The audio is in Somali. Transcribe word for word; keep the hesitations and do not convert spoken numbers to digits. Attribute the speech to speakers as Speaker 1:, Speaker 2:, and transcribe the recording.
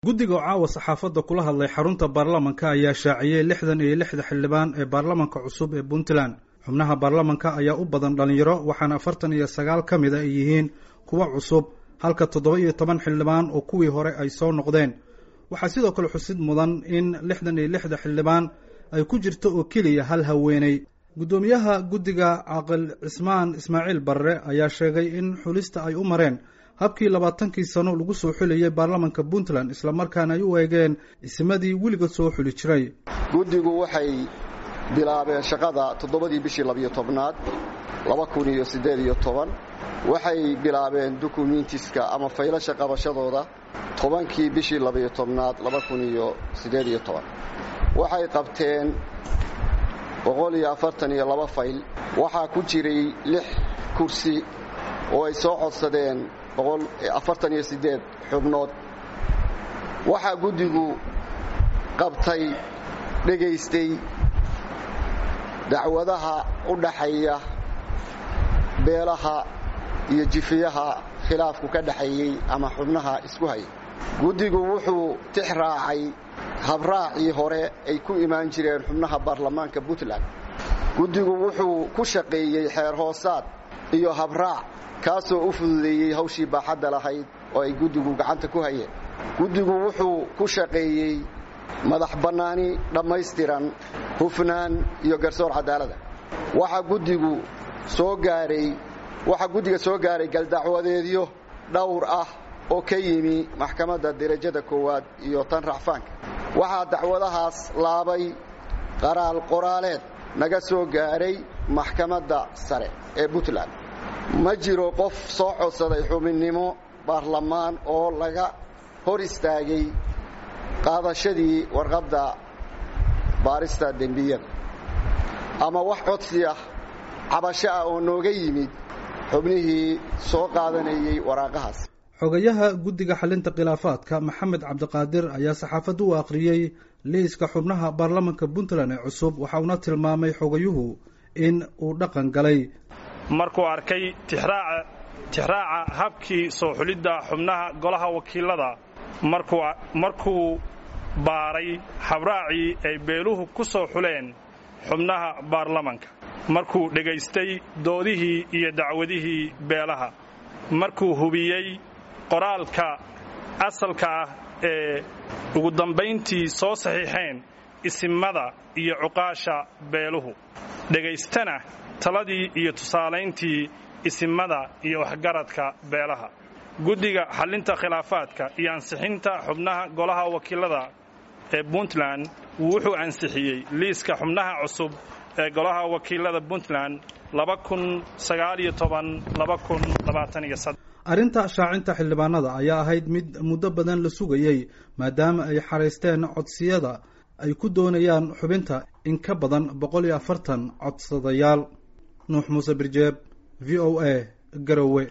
Speaker 1: guddiga caawa saxaafadda kula hadlay xarunta baarlamanka ayaa shaaciyay lixdan iyo lixda xildhibaan ee baarlamanka cusub ee Puntland. xubnaha baarlamanka ayaa u badan dhalinyaro waxaana afartan iyo sagaal ka mid ah yihiin kuwa cusub halka toddoba iyo toban xildhibaan oo kuwii hore ay soo noqdeen. waxaa sidoo kale xusid mudan in lixdan iyo lixda xildhibaan ay ku jirto oo keliya hal haweeney. gudoomiyaha guddiga Caaqil Cismaan Ismaaciil Barre ayaa sheegay in xulista ay u mareen habkii labaatankii sano lagu soo xuliyay baarlamanka Puntland isla markaana ay u eegeen ismadii wiliga soo xuli jiray.
Speaker 2: guddigu waxay bilaabeen shaqada toddobadii bishii laba iyo tobnaad laba kun iyo siddeed iyo toban waxay bilaabeen documentiska ama faylasha qabashadooda tobankii bishii laba iyo tobnaad laba kun iyo siddeed iyo toban waxay qabteen boqol iyo afartan iyo laba fayl waxaa ku jiray lix kursi oo ay soo codsadeen boqol iyo afartan iyo siddeed xubnood. waxaa guddigu qabtay dhegaystay dacwadaha u dhaxeeya beelaha iyo jifiyaha khilaafku ka dhaxeeyey ama xubnaha isku hayay. guddigu wuxuu tix raacay habraacii hore ay ku imaan jireen xubnaha baarlamaanka Puntland. guddigu wuxuu ku shaqeeyey xeer hoosaad iyo habraac kaasoo u fududeeyey hawshii baaxadda lahayd oo ay guddigu gacanta ku hayeen. guddigu wuxuu ku shaqeeyey madax bannaani dhammaystiran hufnaan iyo garsoor cadaalada. waxaa guddigu soo gaaray waxaa guddiga soo gaaray galdacwadeedyo dhowr ah oo ka yimi maxkamadda darajada koowaad iyo tan racfaanka. waxaa dacwadahaas laabay qaraal qoraaleed naga soo gaaray maxkamadda sare ee Puntland. ma jiro qof soo codsaday xubinnimo baarlamaan oo laga hor istaagay qaadashadii warqadda baarista dembiyada ama wax codsi ah cabasho ah oo nooga yimid xubnihii soo qaadanayay waraaqahaas.
Speaker 1: xogayaha guddiga xalinta khilaafaadka Maxamed Cabdiqaadir ayaa saxaafaddu u akhriyay liiska xubnaha baarlamanka Puntland ee cusub waxaana tilmaamay xogayuhu in uu dhaqan galay
Speaker 3: markuu arkay tixraaca tixraaca habkii soo xulidda xubnaha golaha wakiilada markuu markuu baaray habraacii ay beeluhu ku soo xuleen xubnaha baarlamanka markuu dhegaystay doodihii iyo dacwadihii beelaha markuu hubiyey qoraalka asalka ah ee ugu dambayntii soo saxiixeen isimada iyo cuqaasha beeluhu dhegaystana taladii iyo tusaalayntii isimada iyo waxgaradka beelaha. guddiga xalinta khilaafaadka iyo ansixinta xubnaha golaha wakiilada ee Puntland wuxuu ansixiyey liiska xubnaha cusub ee golaha wakiilada Puntland laba kun sagaal iyo toban laba kun labaatan iyo saddex.
Speaker 1: arrinta shaacinta xildhibaanada ayaa ahayd mid muddo badan la sugayay maadaama ay xareysteen codsiyada ay ku doonayaan xubinta in ka badan boqol iyo afartan codsadayaal. nuux muuse birjeeb v o a garowe.